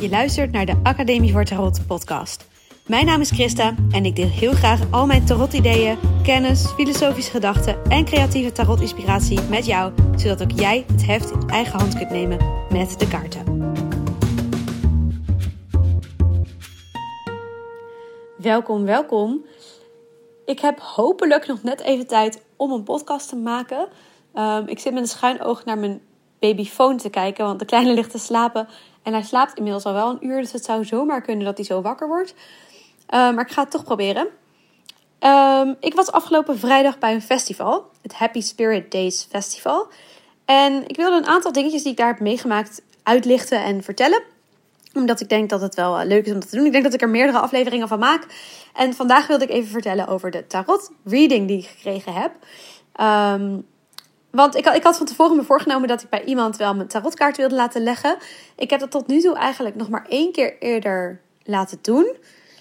Je luistert naar de Academie voor Tarot podcast. Mijn naam is Christa en ik deel heel graag al mijn tarot-ideeën, kennis, filosofische gedachten en creatieve tarot-inspiratie met jou, zodat ook jij het heft in eigen hand kunt nemen met de kaarten. Welkom. Ik heb hopelijk nog net even tijd om een podcast te maken. Ik zit met een schuin oog naar mijn babyfoon te kijken, want de kleine ligt te slapen. En hij slaapt inmiddels al wel een uur, dus het zou zomaar kunnen dat hij zo wakker wordt. Maar ik ga het toch proberen. Ik was afgelopen vrijdag bij een festival, het Happy Spirit Days Festival. En ik wilde een aantal dingetjes die ik daar heb meegemaakt uitlichten en vertellen. Omdat ik denk dat het wel leuk is om dat te doen. Ik denk dat ik er meerdere afleveringen van maak. En vandaag wilde ik even vertellen over de tarot reading die ik gekregen heb. Want ik had van tevoren me voorgenomen dat ik bij iemand wel mijn tarotkaart wilde laten leggen. Ik heb dat tot nu toe eigenlijk nog maar 1 keer eerder laten doen.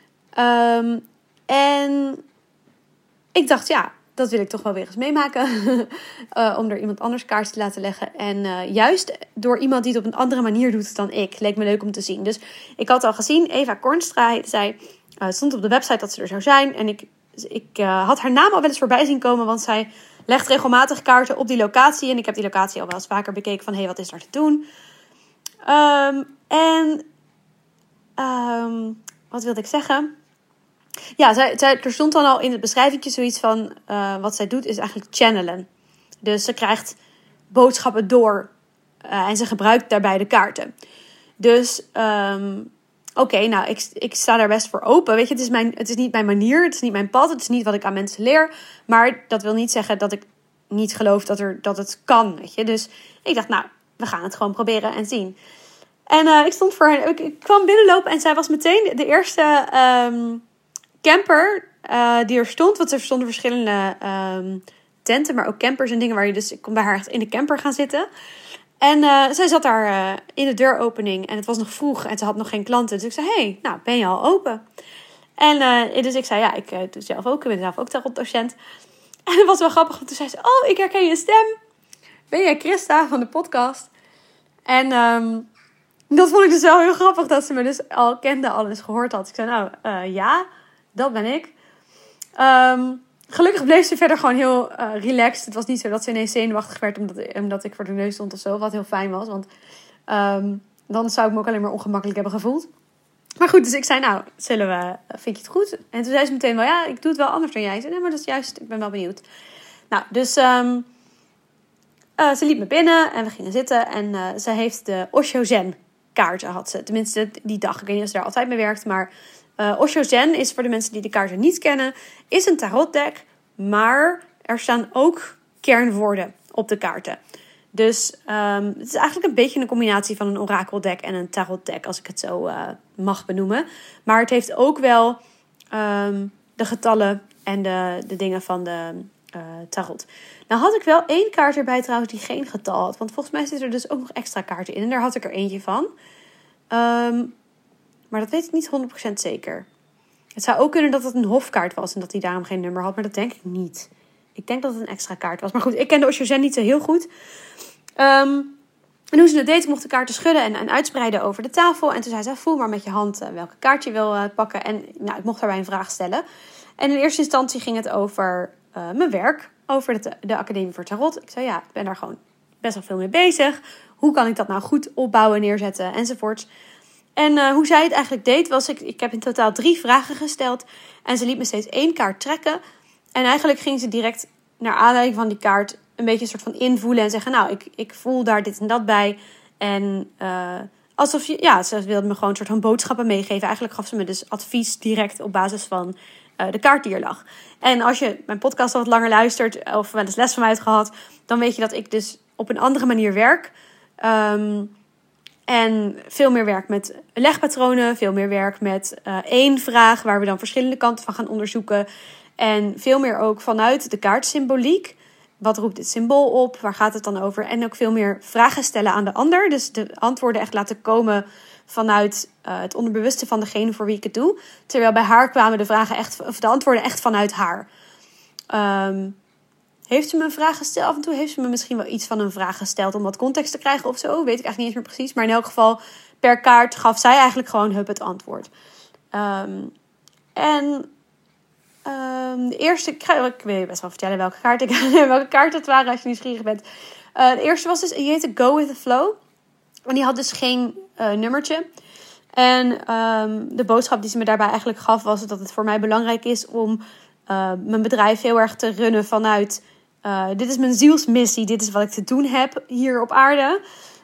En ik dacht, ja, dat wil ik toch wel weer eens meemaken. Om er iemand anders kaart te laten leggen. En juist door iemand die het op een andere manier doet dan ik. Leek me leuk om te zien. Dus ik had al gezien, Eva Kornstra, het stond op de website dat ze er zou zijn. En ik had haar naam al wel eens voorbij zien komen, want zij legt regelmatig kaarten op die locatie. En ik heb die locatie al wel eens vaker bekeken van, wat is daar te doen? Wat wilde ik zeggen? Ja, er stond dan al in het beschrijvingje zoiets van, wat zij doet is eigenlijk channelen. Dus ze krijgt boodschappen door en ze gebruikt daarbij de kaarten. Dus, ik sta daar best voor open. Weet je, het is niet mijn manier, het is niet mijn pad, het is niet wat ik aan mensen leer. Maar dat wil niet zeggen dat ik niet geloof dat het kan, weet je. Dus ik dacht, we gaan het gewoon proberen en zien. En ik stond voor haar, ik kwam binnenlopen en zij was meteen de eerste camper die er stond. Want er stonden verschillende tenten, maar ook campers en dingen ik kon bij haar echt in de camper gaan zitten. En zij zat daar in de deuropening en het was nog vroeg en ze had nog geen klanten. Dus ik zei, ben je al open? En dus ik zei, ik doe ik ben zelf ook tarotdocent. En dat was wel grappig, want toen zei ze, ik herken je stem. Ben jij Christa van de podcast? En dat vond ik dus wel heel grappig, dat ze me dus al kende, al eens gehoord had. Ik zei, ja, dat ben ik. Gelukkig bleef ze verder gewoon heel relaxed. Het was niet zo dat ze ineens zenuwachtig werd omdat ik voor de neus stond of zo. Wat heel fijn was, want dan zou ik me ook alleen maar ongemakkelijk hebben gevoeld. Maar goed, dus ik zei, vind je het goed? En toen zei ze meteen wel, ik doe het wel anders dan jij. Ik zei, nee, maar dat is juist, ik ben wel benieuwd. Dus ze liep me binnen en we gingen zitten. En ze heeft de Osho Zen kaarten, had ze. Tenminste, die dag. Ik weet niet of ze daar altijd mee werkt, maar Osho Zen is, voor de mensen die de kaarten niet kennen, is een tarotdeck, maar er staan ook kernwoorden op de kaarten. Dus het is eigenlijk een beetje een combinatie van een orakeldeck en een tarotdeck, als ik het zo mag benoemen. Maar het heeft ook wel de getallen en de dingen van de tarot. Nou had ik wel 1 kaart erbij trouwens die geen getal had. Want volgens mij zitten er dus ook nog extra kaarten in. En daar had ik er eentje van. Maar dat weet ik niet 100% zeker. Het zou ook kunnen dat het een hofkaart was en dat hij daarom geen nummer had. Maar dat denk ik niet. Ik denk dat het een extra kaart was. Maar goed, ik ken de Osho Zen niet zo heel goed. En hoe ze het deed, ik mocht de kaarten schudden en uitspreiden over de tafel. En toen zei ze, voel maar met je hand welke kaart je wil pakken. En ik mocht daarbij een vraag stellen. En in eerste instantie ging het over mijn werk. Over de Academie voor Tarot. Ik zei, ik ben daar gewoon best wel veel mee bezig. Hoe kan ik dat nou goed opbouwen, neerzetten enzovoorts. En hoe zij het eigenlijk deed was, ik heb in totaal 3 vragen gesteld. En ze liet me steeds 1 kaart trekken. En eigenlijk ging ze direct naar aanleiding van die kaart een beetje een soort van invoelen. En zeggen, ik voel daar dit en dat bij. En alsof ze wilde me gewoon een soort van boodschappen meegeven. Eigenlijk gaf ze me dus advies direct op basis van de kaart die er lag. En als je mijn podcast al wat langer luistert of wel eens les van mij hebt gehad, dan weet je dat ik dus op een andere manier werk. En veel meer werk met legpatronen, veel meer werk met 1 vraag waar we dan verschillende kanten van gaan onderzoeken. En veel meer ook vanuit de kaartsymboliek. Wat roept dit symbool op? Waar gaat het dan over? En ook veel meer vragen stellen aan de ander. Dus de antwoorden echt laten komen vanuit het onderbewuste van degene voor wie ik het doe. Terwijl bij haar kwamen de antwoorden echt vanuit haar. Heeft ze me een vraag gesteld? Af en toe heeft ze me misschien wel iets van een vraag gesteld om wat context te krijgen of zo. Weet ik eigenlijk niet eens meer precies. Maar in elk geval per kaart gaf zij eigenlijk gewoon het antwoord. De eerste, ik wil je best wel vertellen welke kaart het waren als je nieuwsgierig bent. De eerste was dus, die heette Go With The Flow. En die had dus geen nummertje. En de boodschap die ze me daarbij eigenlijk gaf was dat het voor mij belangrijk is om mijn bedrijf heel erg te runnen vanuit... dit is mijn zielsmissie, dit is wat ik te doen heb hier op aarde.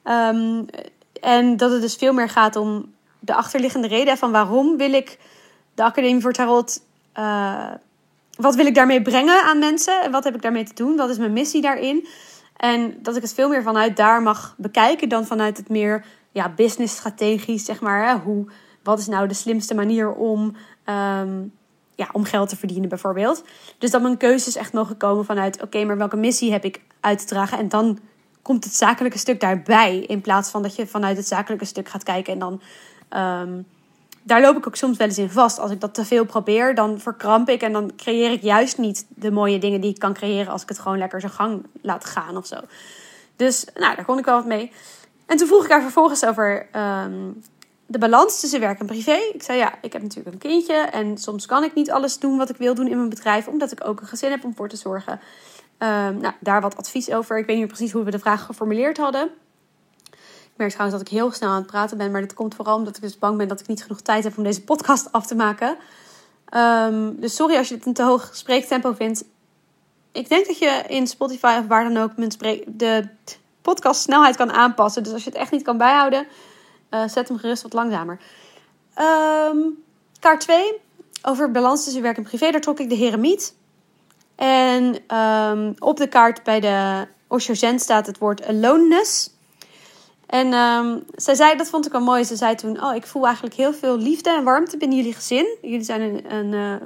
En dat het dus veel meer gaat om de achterliggende reden van waarom wil ik de Academie voor Tarot... wat wil ik daarmee brengen aan mensen? En wat heb ik daarmee te doen? Wat is mijn missie daarin? En dat ik het veel meer vanuit daar mag bekijken dan vanuit het meer business strategisch, zeg maar. Hè? Wat is nou de slimste manier om geld te verdienen bijvoorbeeld. Dus dat mijn keuzes echt mogen komen vanuit... oké, maar welke missie heb ik uit te dragen? En dan komt het zakelijke stuk daarbij. In plaats van dat je vanuit het zakelijke stuk gaat kijken en dan... daar loop ik ook soms wel eens in vast. Als ik dat te veel probeer, dan verkramp ik. En dan creëer ik juist niet de mooie dingen die ik kan creëren... als ik het gewoon lekker zijn gang laat gaan of zo. Dus daar kon ik wel wat mee. En toen vroeg ik haar vervolgens over de balans tussen werk en privé. Ik zei ik heb natuurlijk een kindje. En soms kan ik niet alles doen wat ik wil doen in mijn bedrijf. Omdat ik ook een gezin heb om voor te zorgen. Daar wat advies over. Ik weet niet meer precies hoe we de vraag geformuleerd hadden. Ik merk trouwens dat ik heel snel aan het praten ben. Maar dat komt vooral omdat ik dus bang ben dat ik niet genoeg tijd heb om deze podcast af te maken. Dus sorry als je het een te hoog spreektempo vindt. Ik denk dat je in Spotify of waar dan ook de podcast snelheid kan aanpassen. Dus als je het echt niet kan bijhouden, zet hem gerust wat langzamer. Kaart 2. Over balans tussen werk en privé. Daar trok ik de Heremiet. En op de kaart bij de Osho Zen staat het woord aloneness. En zij zei, dat vond ik wel mooi. Ze zei toen, ik voel eigenlijk heel veel liefde en warmte binnen jullie gezin. Jullie zijn een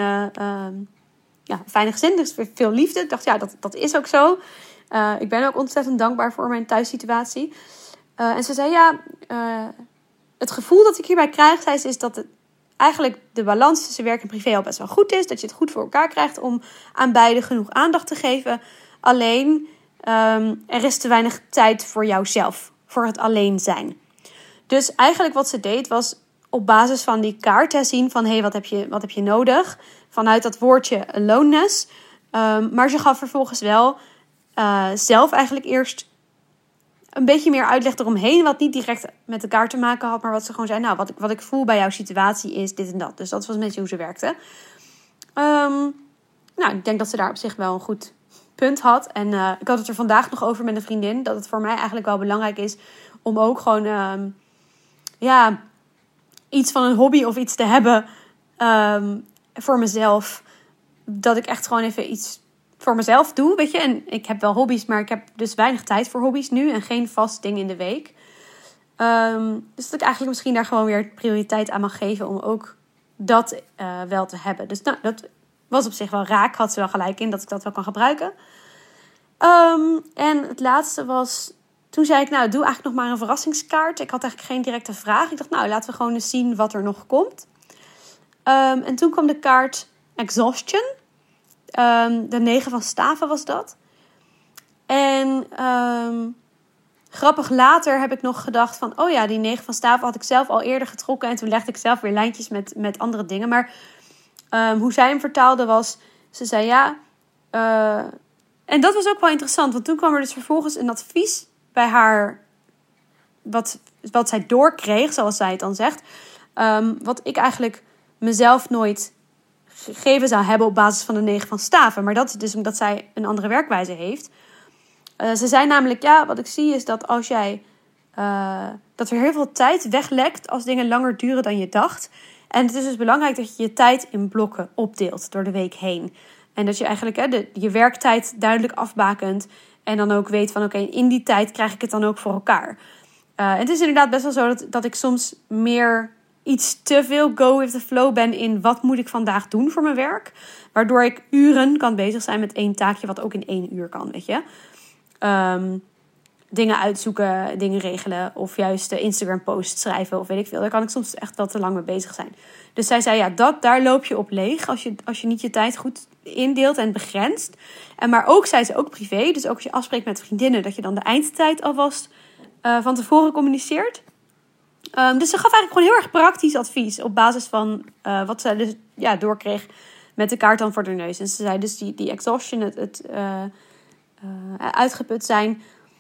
fijne gezin, dus veel liefde. Ik dacht, dat is ook zo. Ik ben ook ontzettend dankbaar voor mijn thuissituatie. En ze zei, het gevoel dat ik hierbij krijg, zei ze, is dat het eigenlijk de balans tussen werk en privé al best wel goed is. Dat je het goed voor elkaar krijgt om aan beide genoeg aandacht te geven. Alleen, er is te weinig tijd voor jouzelf. Voor het alleen zijn. Dus eigenlijk wat ze deed was op basis van die kaart zien van wat heb je nodig? Vanuit dat woordje aloneness. Maar ze gaf vervolgens wel zelf eigenlijk eerst een beetje meer uitleg eromheen. Wat niet direct met de kaart te maken had. Maar wat ze gewoon zei. Wat ik voel bij jouw situatie is dit en dat. Dus dat was een beetje hoe ze werkte. Ik denk dat ze daar op zich wel een goed punt had. En ik had het er vandaag nog over met een vriendin. Dat het voor mij eigenlijk wel belangrijk is om ook gewoon iets van een hobby of iets te hebben voor mezelf. Dat ik echt gewoon even iets voor mezelf doe, weet je. En ik heb wel hobby's, maar ik heb dus weinig tijd voor hobby's nu. En geen vast ding in de week. Dus dat ik eigenlijk misschien daar gewoon weer prioriteit aan mag geven. Om ook dat wel te hebben. Dus dat was op zich wel raak. Had ze wel gelijk in dat ik dat wel kan gebruiken. En het laatste was... Toen zei ik, doe eigenlijk nog maar een verrassingskaart. Ik had eigenlijk geen directe vraag. Ik dacht, laten we gewoon eens zien wat er nog komt. En toen kwam de kaart Exhaustion. De 9 van staven was dat. En grappig later heb ik nog gedacht van... die 9 van staven had ik zelf al eerder getrokken. En toen legde ik zelf weer lijntjes met andere dingen. Maar hoe zij hem vertaalde was... Ze zei en dat was ook wel interessant. Want toen kwam er dus vervolgens een advies bij haar... Wat zij doorkreeg, zoals zij het dan zegt. Wat ik eigenlijk mezelf nooit gegeven zou hebben op basis van de 9 van staven. Maar dat is dus omdat zij een andere werkwijze heeft. Ze zei namelijk, wat ik zie is dat als jij... dat er heel veel tijd weglekt als dingen langer duren dan je dacht. En het is dus belangrijk dat je je tijd in blokken opdeelt door de week heen. En dat je eigenlijk je werktijd duidelijk afbakent. En dan ook weet van in die tijd krijg ik het dan ook voor elkaar. Het is inderdaad best wel zo dat ik soms meer iets te veel go with the flow ben in wat moet ik vandaag doen voor mijn werk. Waardoor ik uren kan bezig zijn met één taakje wat ook in 1 uur kan, weet je. Dingen uitzoeken, dingen regelen of juist Instagram posts schrijven of weet ik veel. Daar kan ik soms echt wel te lang mee bezig zijn. Dus zij zei daar loop je op leeg als je niet je tijd goed indeelt en begrenst. Maar ook, zei ze, ook privé. Dus ook als je afspreekt met vriendinnen dat je dan de eindtijd alvast van tevoren communiceert. Dus ze gaf eigenlijk gewoon heel erg praktisch advies op basis van wat ze dus doorkreeg met de kaart dan voor de neus. En ze zei dus die exhaustion, het uitgeput zijn,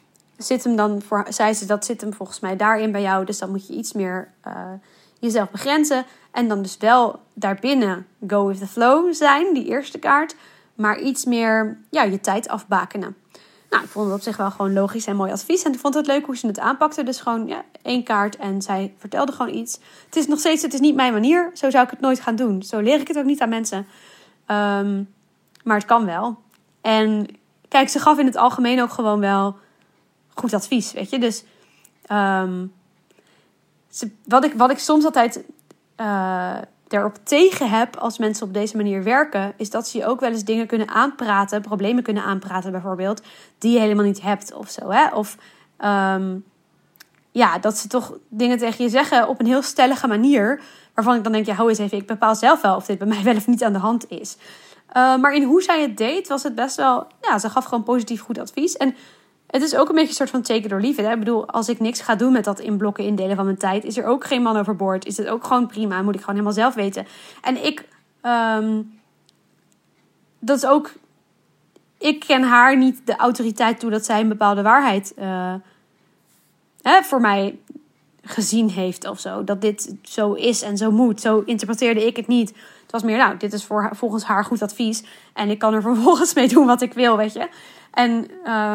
zit hem volgens mij daarin bij jou. Dus dan moet je iets meer jezelf begrenzen. En dan dus wel daarbinnen go with the flow zijn, die eerste kaart. Maar iets meer je tijd afbakenen. Nou, ik vond het op zich wel gewoon logisch en mooi advies. En ik vond het leuk hoe ze het aanpakte. Dus gewoon 1 kaart en zij vertelde gewoon iets. Het is niet mijn manier. Zo zou ik het nooit gaan doen. Zo leer ik het ook niet aan mensen. Maar het kan wel. En kijk, ze gaf in het algemeen ook gewoon wel goed advies, weet je. Dus wat ik soms altijd erop tegen heb als mensen op deze manier werken, is dat ze je ook wel eens dingen kunnen aanpraten, problemen kunnen aanpraten bijvoorbeeld, die je helemaal niet hebt of zo. Hè? Of dat ze toch dingen tegen je zeggen op een heel stellige manier, waarvan ik dan denk, hou eens even, ik bepaal zelf wel of dit bij mij wel of niet aan de hand is. Maar in hoe zij het deed, was het best wel, ze gaf gewoon positief goed advies. En het is ook een beetje een soort van take it or leave it. Hè? Ik bedoel, als ik niks ga doen met dat in blokken indelen van mijn tijd, is er ook geen man overboord. Is het ook gewoon prima. Moet ik gewoon helemaal zelf weten. En ik ken haar niet de autoriteit toe dat zij een bepaalde waarheid voor mij gezien heeft of zo. Dat dit zo is en zo moet. Zo interpreteerde ik het niet. Het was meer, dit is volgens haar goed advies. En ik kan er vervolgens mee doen wat ik wil, weet je. En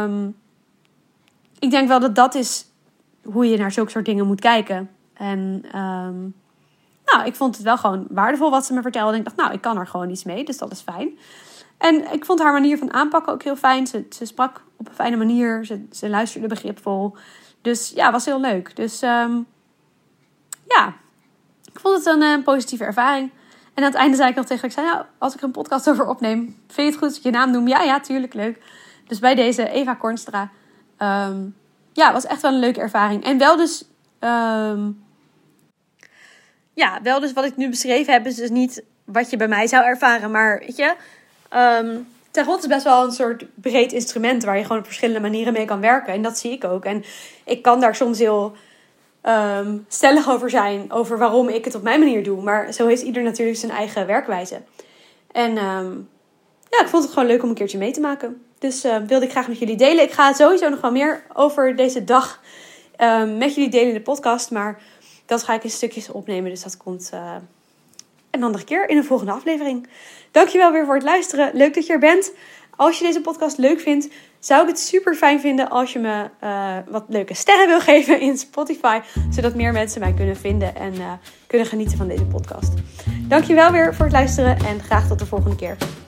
ik denk wel dat is hoe je naar zulke soort dingen moet kijken. En ik vond het wel gewoon waardevol wat ze me vertelde. En ik dacht, ik kan er gewoon iets mee. Dus dat is fijn. En ik vond haar manier van aanpakken ook heel fijn. Ze sprak op een fijne manier. Ze luisterde begripvol. Dus was heel leuk. Dus ik vond het een positieve ervaring. En aan het einde zei ik nog tegen haar, als ik er een podcast over opneem, vind je het goed als ik je naam noem? Ja, tuurlijk, leuk. Dus bij deze Eva Kornstra. Was echt wel een leuke ervaring. En wel dus wat ik nu beschreven heb, is dus niet wat je bij mij zou ervaren. Maar weet je, Tarot is best wel een soort breed instrument waar je gewoon op verschillende manieren mee kan werken. En dat zie ik ook. En ik kan daar soms heel stellig over zijn, over waarom ik het op mijn manier doe. Maar zo heeft ieder natuurlijk zijn eigen werkwijze. En ik vond het gewoon leuk om een keertje mee te maken. Dus wilde ik graag met jullie delen. Ik ga sowieso nog wel meer over deze dag met jullie delen in de podcast. Maar dat ga ik in stukjes opnemen. Dus dat komt een andere keer in een volgende aflevering. Dankjewel weer voor het luisteren. Leuk dat je er bent. Als je deze podcast leuk vindt, zou ik het super fijn vinden als je me wat leuke sterren wil geven in Spotify. Zodat meer mensen mij kunnen vinden en kunnen genieten van deze podcast. Dankjewel weer voor het luisteren en graag tot de volgende keer.